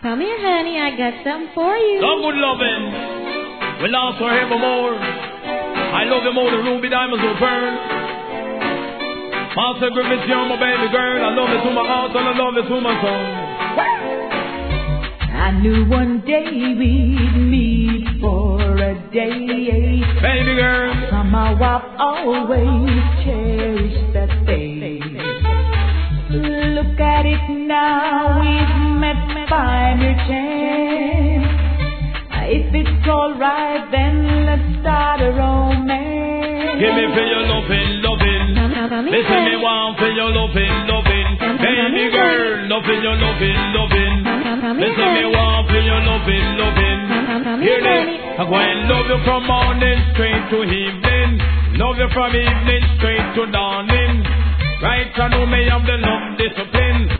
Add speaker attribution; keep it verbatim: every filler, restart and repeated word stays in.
Speaker 1: Come here, honey, I got something for you.
Speaker 2: Love good loving will last forevermore. I love you more than ruby diamonds will burn. Master Griffith, you're my baby girl. I love you to my heart and I love you to my soul.
Speaker 3: I knew one day we'd meet for a day.
Speaker 2: Baby girl,
Speaker 3: somehow I've always cherished that day. Look at it now, we've met by mere chance. If it's alright, then let's start a romance.
Speaker 2: give me for your loving, loving. Listen me want for your loving, loving. Baby girl, loving your loving, loving. Listen me want for your loving, loving. Hear this, I'm going to love you from morning straight to evening. Love you from evening straight to dawning. Right, I know me have the love discipline.